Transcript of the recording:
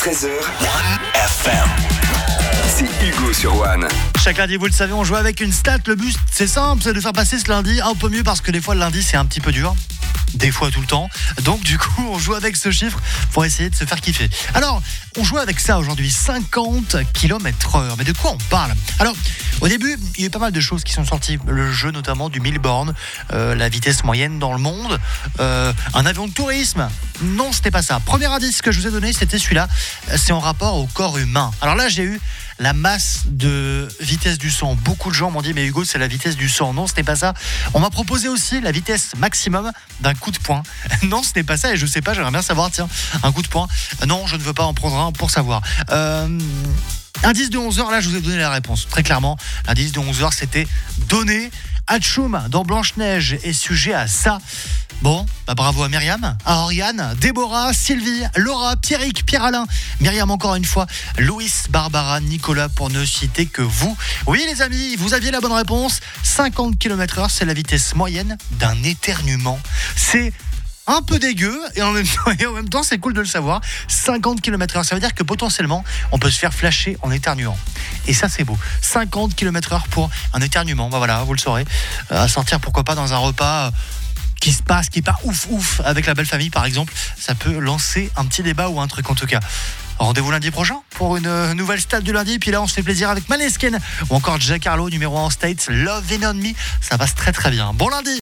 13h, 1FM. C'est Hugo sur One. Chaque lundi, vous le savez, on joue avec une stat. Le but, c'est simple, c'est de faire passer ce lundi un peu mieux parce que des fois, le lundi, c'est un petit peu dur. Des fois tout le temps. Donc du coup, on joue avec ce chiffre pour essayer de se faire kiffer. Alors, on joue avec ça aujourd'hui, 50 km/h. Mais de quoi on parle ? Alors, au début, il y a eu pas mal de choses qui sont sorties. Le jeu notamment du 1000 bornes, la vitesse moyenne dans le monde, un avion de tourisme. Non, c'était pas ça. Premier indice que je vous ai donné, c'était celui-là. C'est en rapport au corps humain. Alors là, j'ai eu la masse de vitesse du son. Beaucoup de gens m'ont dit, mais Hugo, c'est la vitesse du son. Non, ce n'est pas ça. On m'a proposé aussi la vitesse maximum d'un coup de poing. Non, ce n'est pas ça et je sais pas, j'aimerais bien savoir, tiens, un coup de poing. Non, je ne veux pas en prendre un pour savoir. Indice de 11h, là, je vous ai donné la réponse. Très clairement, l'indice de 11h, c'était donné. Hatchoum dans Blanche-Neige est sujet à ça. Bon, bravo à Myriam, à Oriane, Déborah, Sylvie, Laura, Pierrick, Pierre-Alain, Myriam encore une fois, Louis, Barbara, Nicolas pour ne citer que vous. Oui les amis, vous aviez la bonne réponse. 50 km/h, c'est la vitesse moyenne d'un éternuement. C'est un peu dégueu et en même temps c'est cool de le savoir. 50 km/h, ça veut dire que potentiellement on peut se faire flasher en éternuant. Et ça c'est beau. 50 km/h pour un éternuement. Voilà, vous le saurez. À sortir pourquoi pas dans un repas qui se passe, qui est pas ouf avec la belle famille par exemple. Ça peut lancer un petit débat ou un truc en tout cas. Rendez-vous lundi prochain pour une nouvelle stat du lundi. Puis là, on se fait plaisir avec Maneskin ou encore Jack Harlow, numéro 1 en States, Love and On Me. Ça passe très très bien. Bon lundi!